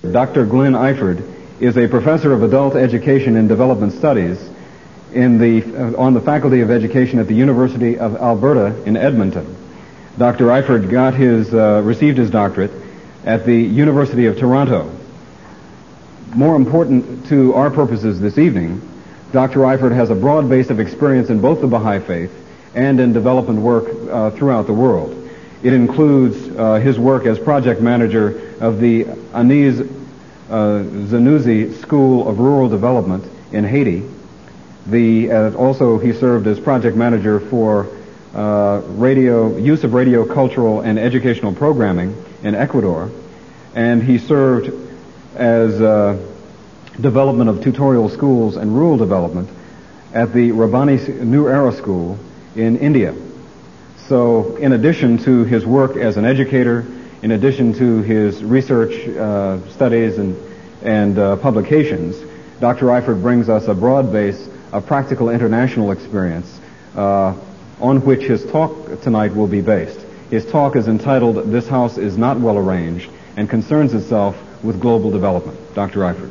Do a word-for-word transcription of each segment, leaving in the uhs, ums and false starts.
Doctor Glenn Eiford is a professor of adult education and development studies in the, uh, on the Faculty of Education at the University of Alberta in Edmonton. Doctor Eiford got his, uh, received his doctorate at the University of Toronto. More important to our purposes this evening, Doctor Eiford has a broad base of experience in both the Baha'i Faith and in development work uh, throughout the world. It includes uh, his work as project manager of the Anis uh, Zanouzi School of Rural Development in Haiti. The, uh, also, he served as project manager for uh, radio use of radio cultural and educational programming in Ecuador, and he served as uh, development of tutorial schools and rural development at the Rabbani New Era School in India. So in addition to his work as an educator, in addition to his research uh, studies and, and uh, publications, Doctor Eiford brings us a broad base of practical international experience uh, on which his talk tonight will be based. His talk is entitled, "This House is Not Well Arranged," and concerns itself with global development. Doctor Eiford.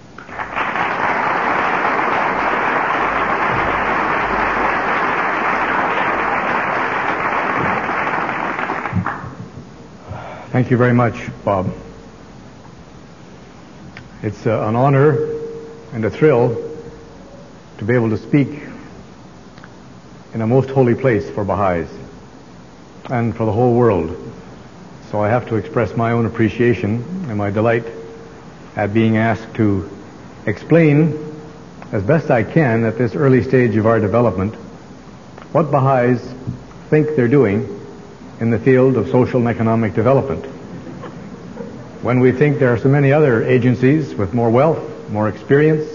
Thank you very much, Bob. It's uh, an honor and a thrill to be able to speak in a most holy place for Baha'is and for the whole world. So I have to express my own appreciation and my delight at being asked to explain as best I can at this early stage of our development what Baha'is think they're doing in the field of social and economic development, when we think there are so many other agencies with more wealth, more experience,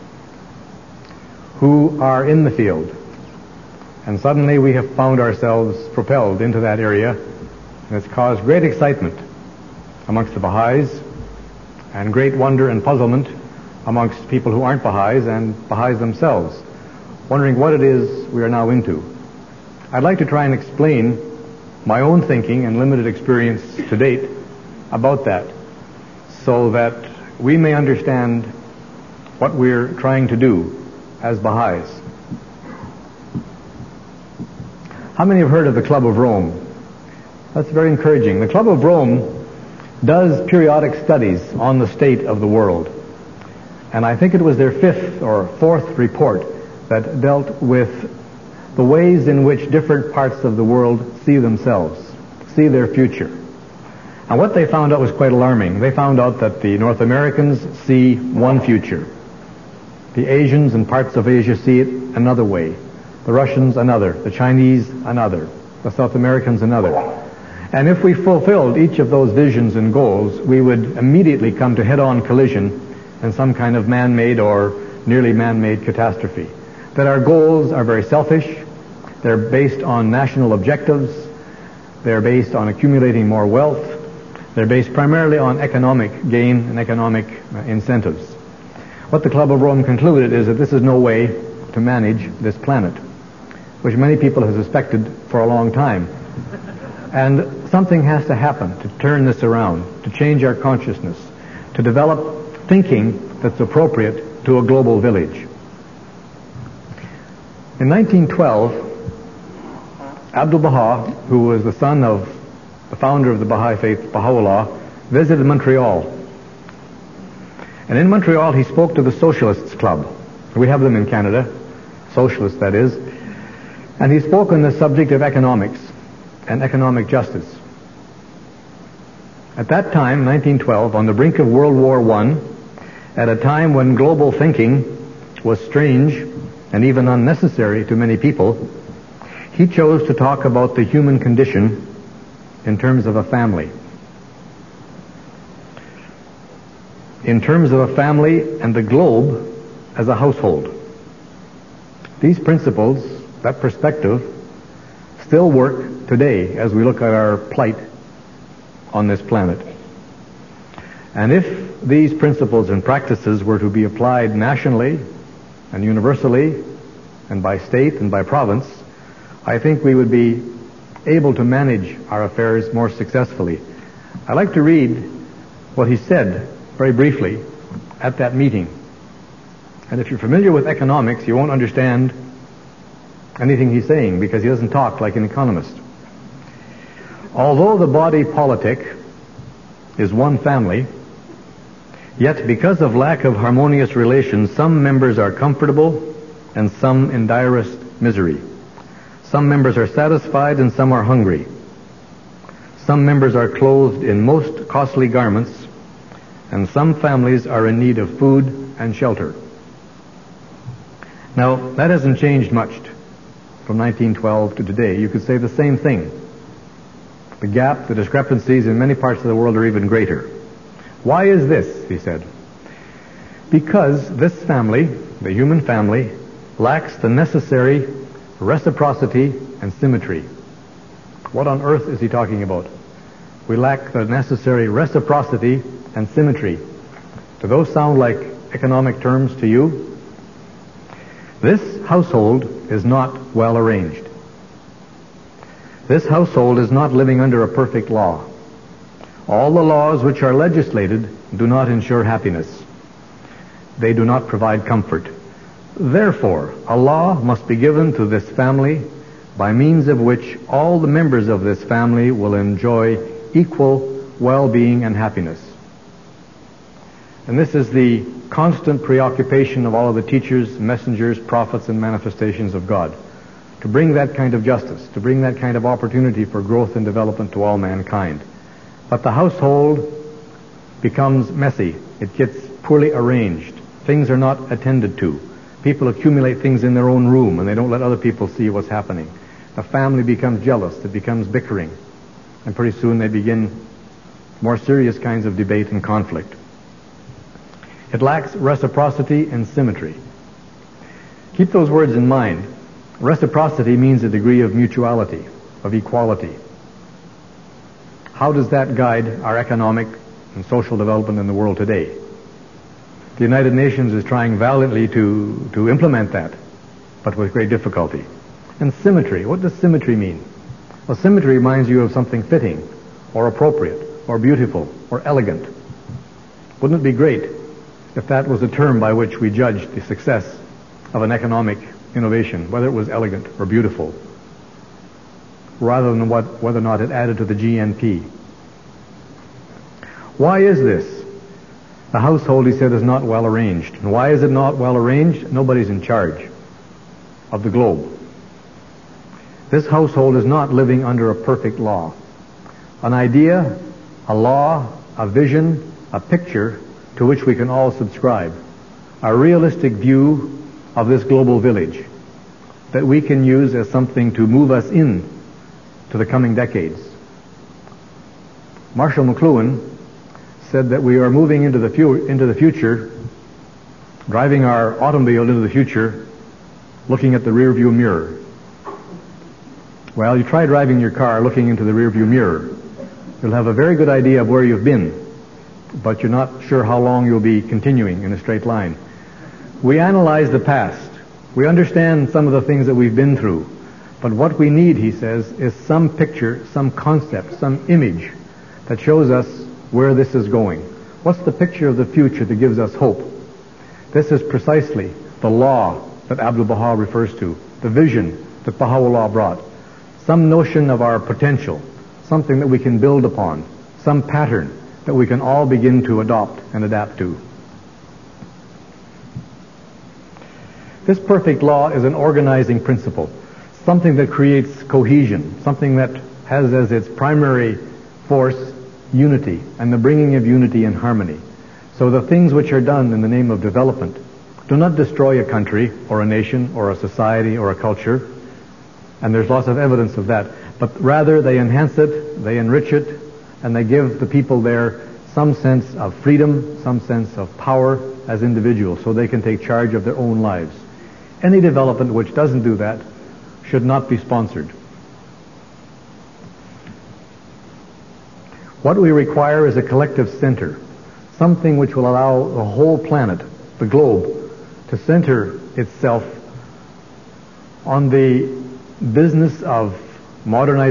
who are in the field. And suddenly we have found ourselves propelled into that area, and it's caused great excitement amongst the Baha'is and great wonder and puzzlement amongst people who aren't Baha'is and Baha'is themselves, wondering what it is we are now into. I'd like to try and explain my own thinking and limited experience to date about that, so that we may understand what we're trying to do as Baha'is. How many have heard of the Club of Rome? That's very encouraging. The Club of Rome does periodic studies on the state of the world, and I think it was their fifth or fourth report that dealt with the ways in which different parts of the world see themselves, see their future. And what they found out was quite alarming. They found out that the North Americans see one future. The Asians and parts of Asia see it another way. The Russians another. The Chinese another. The South Americans another. And if we fulfilled each of those visions and goals, we would immediately come to head-on collision in some kind of man-made or nearly man-made catastrophe. That our goals are very selfish. They're based on national objectives. They're based on accumulating more wealth. They're based primarily on economic gain and economic uh, incentives. What the Club of Rome concluded is that this is no way to manage this planet, which many people have suspected for a long time. And something has to happen to turn this around, to change our consciousness, to develop thinking that's appropriate to a global village. In nineteen twelve, Abdu'l-Baha, who was the son of the founder of the Baha'i Faith, Baha'u'llah, visited Montreal. And in Montreal, he spoke to the Socialists Club. We have them in Canada, socialists, that is. And he spoke on the subject of economics and economic justice. At that time, nineteen twelve, on the brink of World War One, at a time when global thinking was strange and even unnecessary to many people, he chose to talk about the human condition in terms of a family. In terms of a family and the globe as a household. These principles, that perspective, still work today as we look at our plight on this planet. And if these principles and practices were to be applied nationally and universally and by state and by province, I think we would be able to manage our affairs more successfully. I'd like to read what he said very briefly at that meeting. And if you're familiar with economics, you won't understand anything he's saying because he doesn't talk like an economist. Although the body politic is one family, yet because of lack of harmonious relations, some members are comfortable and some in direst misery. Some members are satisfied and some are hungry. Some members are clothed in most costly garments, and some families are in need of food and shelter. Now, that hasn't changed much from nineteen twelve to today. You could say the same thing. The gap, the discrepancies in many parts of the world are even greater. Why is this, he said? Because this family, the human family, lacks the necessary reciprocity and symmetry. What on earth is he talking about? We lack the necessary reciprocity and symmetry. Do those sound like economic terms to you? This household is not well arranged. This household is not living under a perfect law. All the laws which are legislated do not ensure happiness. They do not provide comfort. Therefore, a law must be given to this family by means of which all the members of this family will enjoy equal well-being and happiness. And this is the constant preoccupation of all of the teachers, messengers, prophets, and manifestations of God. To bring that kind of justice, to bring that kind of opportunity for growth and development to all mankind. But the household becomes messy. It gets poorly arranged. Things are not attended to. People accumulate things in their own room and they don't let other people see what's happening. The family becomes jealous. It becomes bickering. And pretty soon they begin more serious kinds of debate and conflict. It lacks reciprocity and symmetry. Keep those words in mind. Reciprocity means a degree of mutuality, of equality. How does that guide our economic and social development in the world today? The United Nations is trying valiantly to, to implement that, but with great difficulty. And symmetry, what does symmetry mean? Well, symmetry reminds you of something fitting, or appropriate, or beautiful, or elegant. Wouldn't it be great if that was a term by which we judged the success of an economic innovation, whether it was elegant or beautiful, rather than what, whether or not it added to the G N P? Why is this? The household, he said, is not well arranged. And why is it not well arranged? Nobody's in charge of the globe. This household is not living under a perfect law. An idea, a law, a vision, a picture to which we can all subscribe. A realistic view of this global village that we can use as something to move us in to the coming decades. Marshall McLuhan said that we are moving into the, fu- into the future, driving our automobile into the future, looking at the rearview mirror. Well, you try driving your car looking into the rearview mirror. You'll have a very good idea of where you've been, but you're not sure how long you'll be continuing in a straight line. We analyze the past. We understand some of the things that we've been through. But what we need, he says, is some picture, some concept, some image that shows us where this is going. What's the picture of the future that gives us hope? This is precisely the law that Abdu'l-Baha refers to, the vision that Baha'u'llah brought. Some notion of our potential, something that we can build upon, some pattern that we can all begin to adopt and adapt to. This perfect law is an organizing principle, something that creates cohesion, something that has as its primary force unity and the bringing of unity and harmony. So the things which are done in the name of development do not destroy a country or a nation or a society or a culture, and there's lots of evidence of that, but rather they enhance it, they enrich it, and they give the people there some sense of freedom, some sense of power as individuals, so they can take charge of their own lives. Any development which doesn't do that should not be sponsored. What we require is a collective center, something which will allow the whole planet, the globe, to center itself on the business of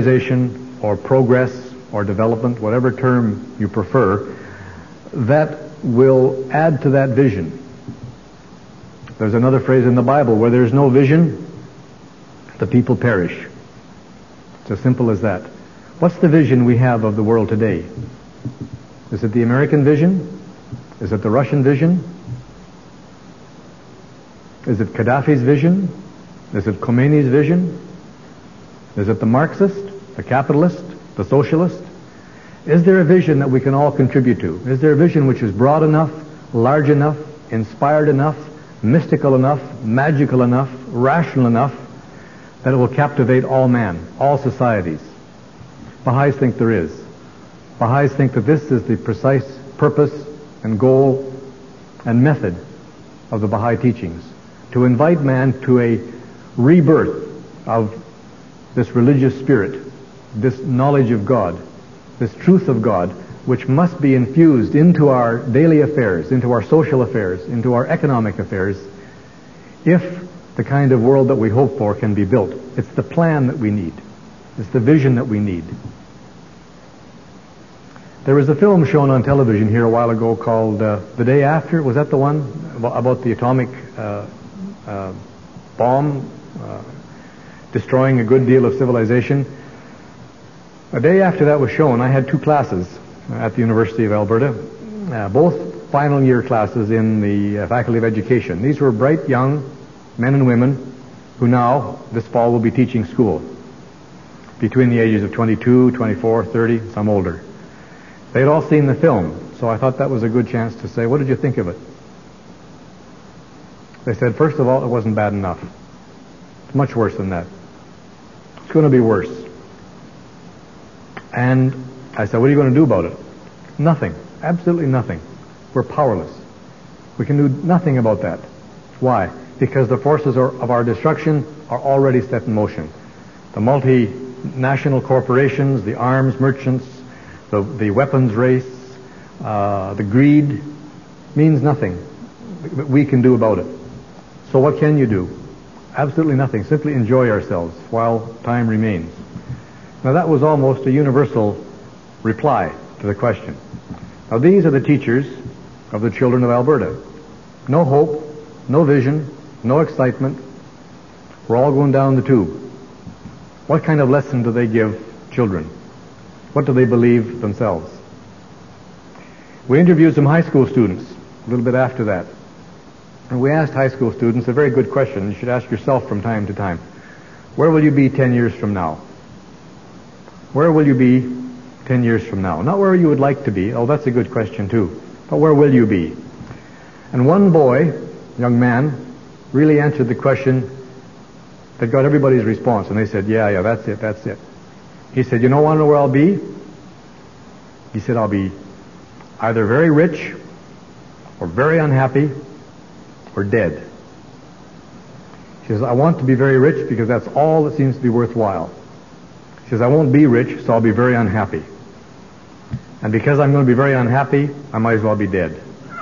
modernization or progress or development, whatever term you prefer, that will add to that vision. There's another phrase in the Bible, where there's no vision, the people perish. It's as simple as that. What's the vision we have of the world today? Is it the American vision? Is it the Russian vision? Is it Gaddafi's vision? Is it Khomeini's vision? Is it the Marxist, the capitalist, the socialist? Is there a vision that we can all contribute to? Is there a vision which is broad enough, large enough, inspired enough, mystical enough, magical enough, rational enough, that it will captivate all man, all societies? Baha'is think there is. Baha'is think that this is the precise purpose and goal and method of the Baha'i teachings, to invite man to a rebirth of this religious spirit, this knowledge of God, this truth of God, which must be infused into our daily affairs, into our social affairs, into our economic affairs, if the kind of world that we hope for can be built. It's the plan that we need. It's the vision that we need. There was a film shown on television here a while ago called uh, The Day After. Was that the one about the atomic uh, uh, bomb uh, destroying a good deal of civilization? A day after that was shown, I had two classes at the University of Alberta, uh, both final year classes in the uh, Faculty of Education. These were bright young men and women who now, this fall, will be teaching school, between the ages of twenty-two, twenty-four, thirty, some older. They had all seen the film, so I thought that was a good chance to say, what did you think of it? They said, first of all, it wasn't bad enough. It's much worse than that. It's going to be worse. And I said, what are you going to do about it? Nothing. Absolutely nothing. We're powerless. We can do nothing about that. Why? Because the forces are, of our destruction are already set in motion. The multinational corporations, the arms merchants, the, the weapons race, uh, the greed, means nothing that we can do about it. So what can you do? Absolutely nothing. Simply enjoy ourselves while time remains. Now that was almost a universal reply to the question. Now these are the teachers of the children of Alberta. No hope, no vision, no excitement. We're all going down the tube. What kind of lesson do they give children? What do they believe themselves? We interviewed some high school students a little bit after that. And we asked high school students a very good question you should ask yourself from time to time. Where will you be ten years from now? Where will you be ten years from now? Not where you would like to be, oh, that's a good question too, but where will you be? And one boy, young man, really answered the question that got everybody's response, and they said, yeah, yeah, that's it, that's it. He said, you know, want to know where I'll be? He said, I'll be either very rich or very unhappy or dead. He says, I want to be very rich because that's all that seems to be worthwhile. He says, I won't be rich, so I'll be very unhappy. And because I'm going to be very unhappy, I might as well be dead.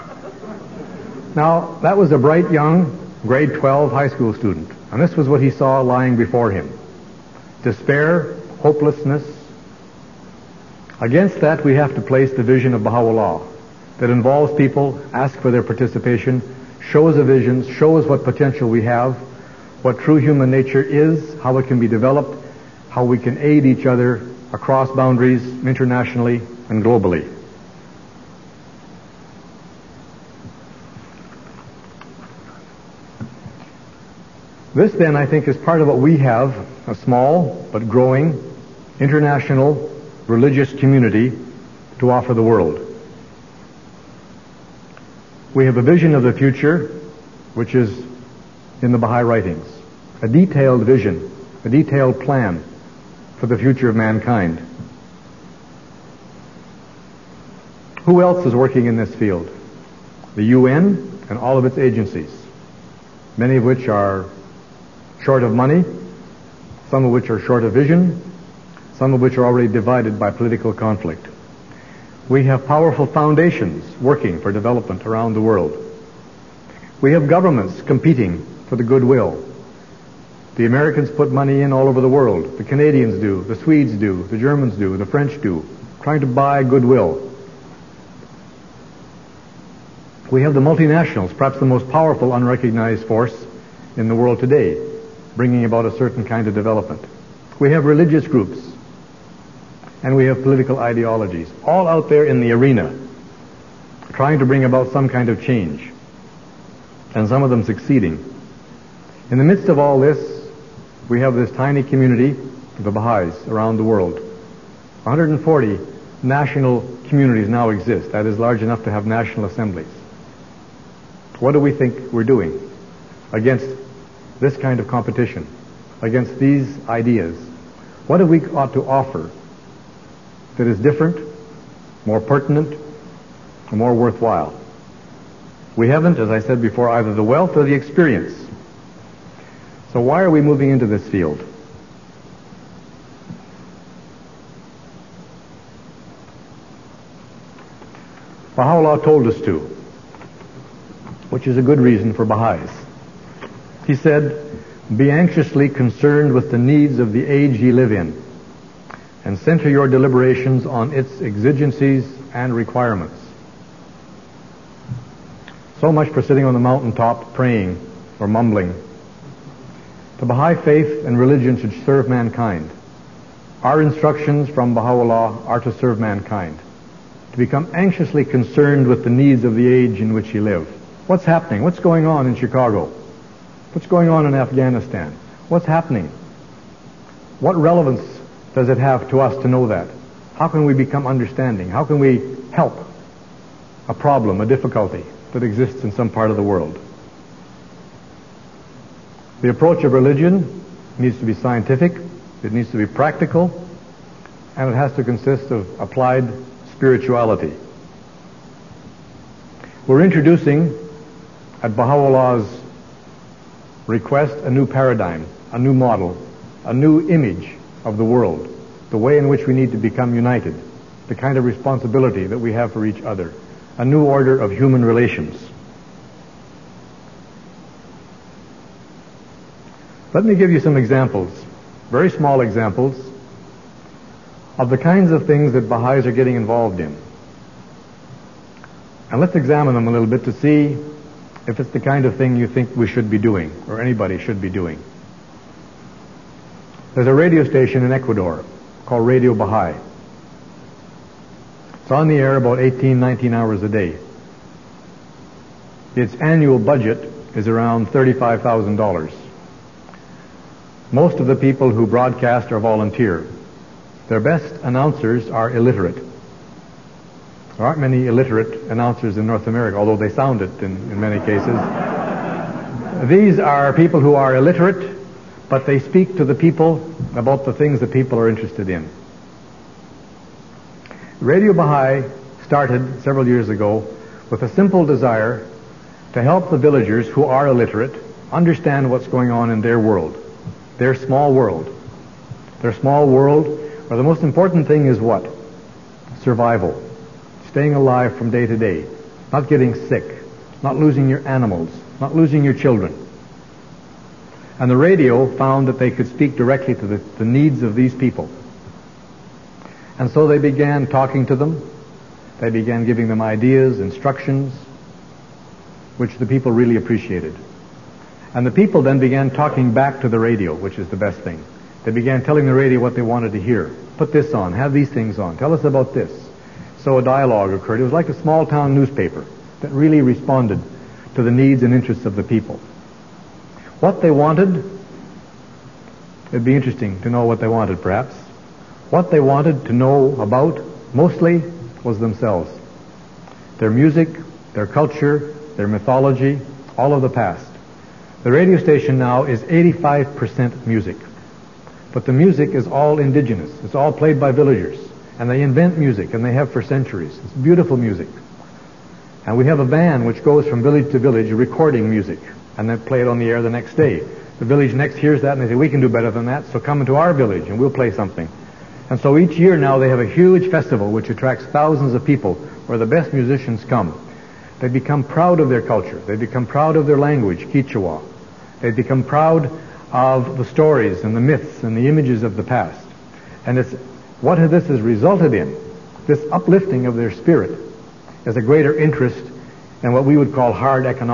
Now, that was a bright young grade twelve high school student. And this was what he saw lying before him. Despair, hopelessness. Against that, we have to place the vision of Baha'u'llah that involves people, ask for their participation, shows a vision, shows what potential we have, what true human nature is, how it can be developed, how we can aid each other across boundaries, internationally and globally. This, then, I think, is part of what we have, a small but growing international religious community to offer the world. We have a vision of the future, which is in the Baha'i writings, a detailed vision, a detailed plan for the future of mankind. Who else is working in this field? The U N and all of its agencies, many of which are short of money, some of which are short of vision, some of which are already divided by political conflict. We have powerful foundations working for development around the world. We have governments competing for the goodwill. The Americans put money in all over the world. The Canadians do, the Swedes do, the Germans do, the French do, trying to buy goodwill. We have the multinationals, perhaps the most powerful unrecognized force in the world today, bringing about a certain kind of development. We have religious groups, and we have political ideologies, all out there in the arena, trying to bring about some kind of change, and some of them succeeding. In the midst of all this, we have this tiny community, the Baha'is, around the world. one hundred forty national communities now exist. That is large enough to have national assemblies. What do we think we're doing against this kind of competition, against these ideas? What do we ought to offer that is different, more pertinent, and more worthwhile? We haven't, as I said before, either the wealth or the experience. So why are we moving into this field? Baha'u'llah told us to, which is a good reason for Baha'is. He said, "Be anxiously concerned with the needs of the age ye live in, and center your deliberations on its exigencies and requirements." So much for sitting on the mountaintop praying or mumbling. The Baha'i faith and religion should serve mankind. Our instructions from Baha'u'llah are to serve mankind, to become anxiously concerned with the needs of the age in which you live. What's happening? What's going on in Chicago? What's going on in Afghanistan? What's happening? What relevance does it have to us to know that? How can we become understanding? How can we help a problem, a difficulty that exists in some part of the world? The approach of religion needs to be scientific, it needs to be practical, and it has to consist of applied spirituality. We're introducing, at Baha'u'llah's request, a new paradigm, a new model, a new image of the world, the way in which we need to become united, the kind of responsibility that we have for each other, a new order of human relations. Let me give you some examples, very small examples, of the kinds of things that Baha'is are getting involved in. And let's examine them a little bit to see if it's the kind of thing you think we should be doing, or anybody should be doing. There's a radio station in Ecuador called Radio Baha'i. It's on the air about eighteen, nineteen hours a day. Its annual budget is around thirty-five thousand dollars. Most of the people who broadcast are volunteer. Their best announcers are illiterate. There aren't many illiterate announcers in North America, although they sound it in, in many cases. These are people who are illiterate, but they speak to the people about the things that people are interested in. Radio Baha'i started several years ago with a simple desire to help the villagers who are illiterate understand what's going on in their world, their small world. Their small world, where the most important thing is what? Survival. Staying alive from day to day. Not getting sick. Not losing your animals. Not losing your children. And the radio found that they could speak directly to the, the needs of these people. And so they began talking to them. They began giving them ideas, instructions, which the people really appreciated. And the people then began talking back to the radio, which is the best thing. They began telling the radio what they wanted to hear. Put this on, have these things on, tell us about this. So a dialogue occurred. It was like a small town newspaper that really responded to the needs and interests of the people. What they wanted, it'd be interesting to know what they wanted perhaps. What they wanted to know about, mostly, was themselves. Their music, their culture, their mythology, all of the past. The radio station now is eighty-five percent music. But the music is all indigenous. It's all played by villagers. And they invent music, and they have for centuries. It's beautiful music. And we have a van which goes from village to village recording music, and then play it on the air the next day. The village next hears that, and they say, we can do better than that, so come into our village, and we'll play something. And so each year now they have a huge festival which attracts thousands of people, where the best musicians come. They become proud of their culture. They become proud of their language, Quechua. They become proud of the stories and the myths and the images of the past. And it's what this has resulted in, this uplifting of their spirit, is a greater interest and what we would call hard economic